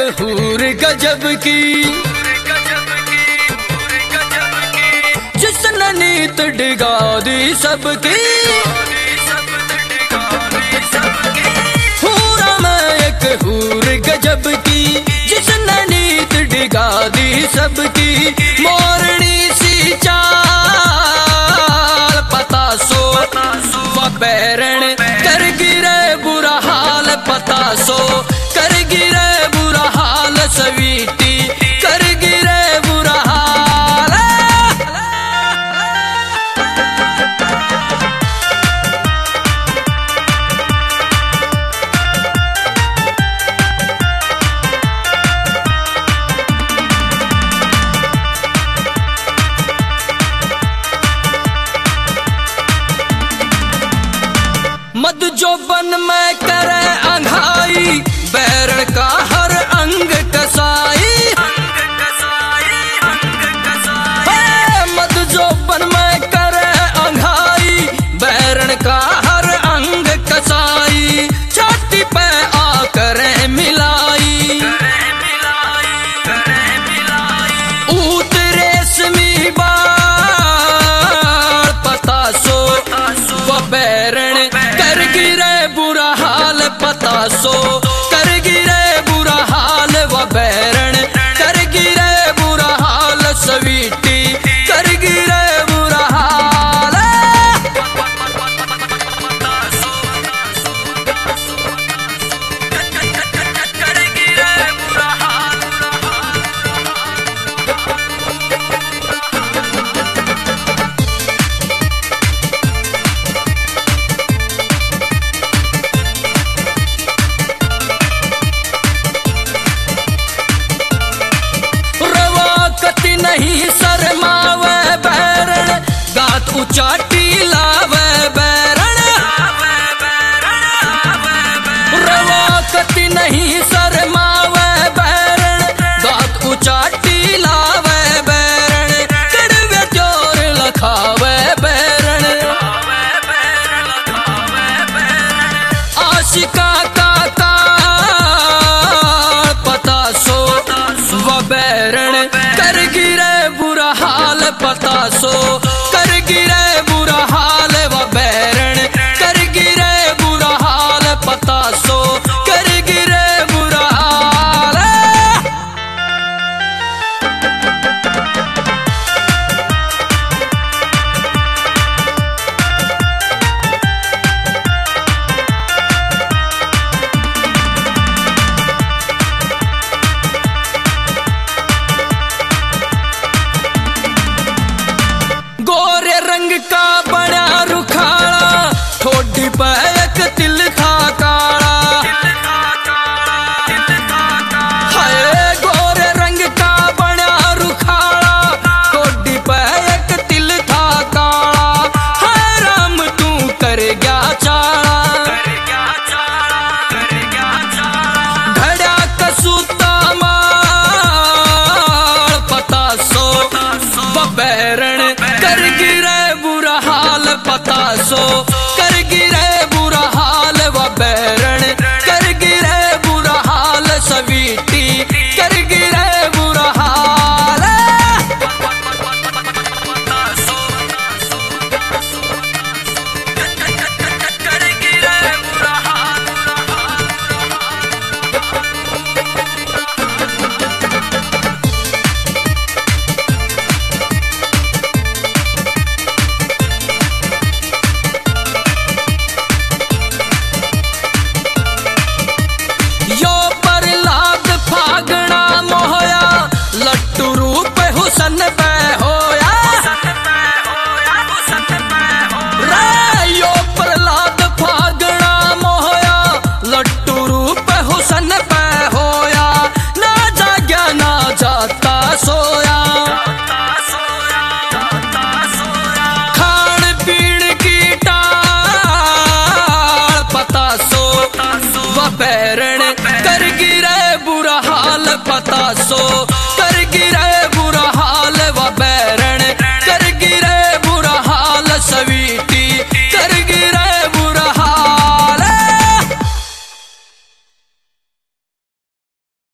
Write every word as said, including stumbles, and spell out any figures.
हूर गजब की, जिसने नीत डिगा दी सबकी। हूरा में एक हूर गजब की, जिसने नीत डिगा दी सबकी। मोरनी सी चाल पता सो व बैरण कर गिरे बुरा हाल पता सो कर गिरे बुरा हाल सवीटी कर गिरे बुरा हाल। मद जो बन में करे अंघाई, बैरण का हर अंग कसाई। मद जो बन में करे अंघाई, बैरण का हर अंग कसाई। छाती पे आकर मिलाई, ऊत रेशमी बाल पता सो व बैरण कर गिरे बुरा हाल पता सो कर गिरे बुरा हाल व बैरण कर गिरे बुरा हाल सवीटी कर गिरे बुरा हाल। नहीं शर्मावे बैरण गात उचाटी लावे बैरण। रवाकती नहीं शर्मावे बैरण गात उचाटी लावे बैरण। कड़वे जोर लखावे बैरण, आशिका का काल पता सो व बैरण कर गिरे बुरा हाल पता सो कर गिरे बुरा हाल व बैरण कर गिरे बुरा हाल पता सो कर गिरे बुरा हाल। गोरे रंग का बड़ा रुखाड़ा, ठोडी पे एक तिल था काला। हाय गोरे रंग का बड़ा रुखाड़ा, ठोडी पे एक तिल था काला। हाय राम तू कर गया चाला, घड़ा कसूता माल पता सो व बैरण कर गिरे बुरा हाल पता सो कर गिरे बुरा हाल व बैरण कर गिरे बुरा हाल सवीटी कर गिरे बुरा हाल। यो प्रहलाद फागणा मोहया, लट्टू रूप हुसन पे होया। रे यो प्रहलाद फागणा मोहया, लट्टू रूप हुसन पे होया। ना जाग्या ना जाता सोया, खान पीण की टाल पता सो व बैरण कर गिरे बुरा हाल पता सो